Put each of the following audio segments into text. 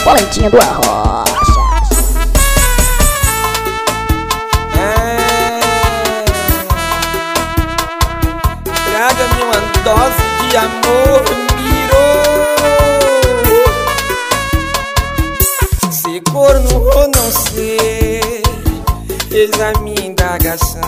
Polentinha do Arrocha. Traga-me uma dose de amor, mirou. Se corno ou não ser, eis a minha indagação.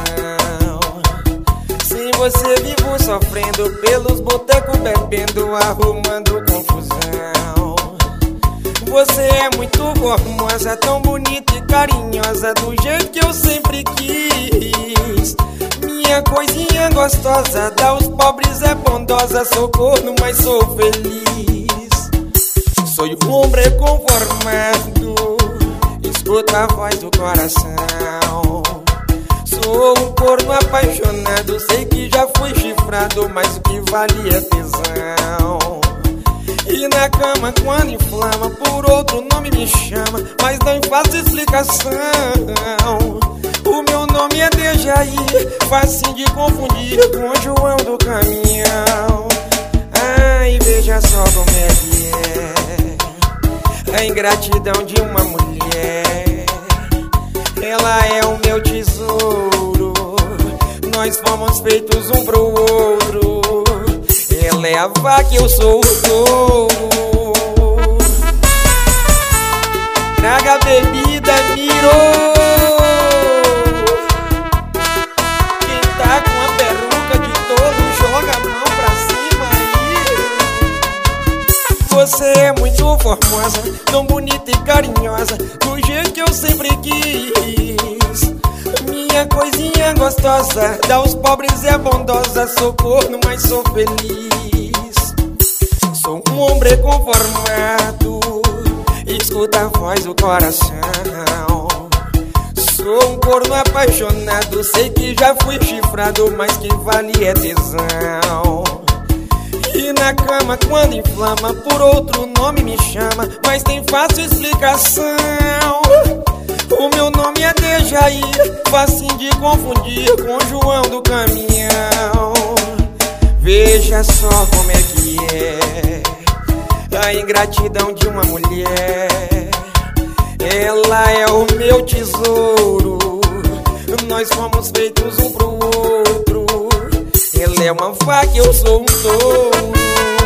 Sem você vivo sofrendo, pelos botecos bebendo, arrumando confusão. Você é muito formosa, tão bonita e carinhosa, do jeito que eu sempre quis. Minha coisinha gostosa, dá aos pobres é bondosa. Sou corno, mas sou feliz. Sou um homem conformado, escuta a voz do coração. Sou um corno apaixonado, sei que já fui chifrado, mas o que vale é tesão. E na cama quando inflama, por outro nome me chama, mas não faço explicação. O meu nome é Dejaí, facinho de confundir com João do Caminhão. Ai, veja só como é que é a ingratidão de uma mulher. Ela é o meu tesouro, nós fomos feitos um pro outro. Ela é a vaca, eu sou o touro. Traga a bebida, mirou. Quem tá com a peruca de touro, joga a mão pra cima aí. Você é muito formosa, tão bonita e carinhosa, do jeito que eu sempre quis. Minha coisinha gostosa, dá aos pobres é bondosa. Sou corno, mas sou feliz. Sou um homem conformado, escuta a voz do coração. Sou um corno apaixonado, sei que já fui chifrado, mas que vale é tesão. E na cama quando inflama, por outro nome me chama, mas tem fácil explicação. O meu nome é Dejaí, facinho de confundir com João do Caminhão. Veja só como é que é a ingratidão de uma mulher. Ela é o meu tesouro, nós fomos feitos um pro outro. Ela é uma vaca, eu sou um touro.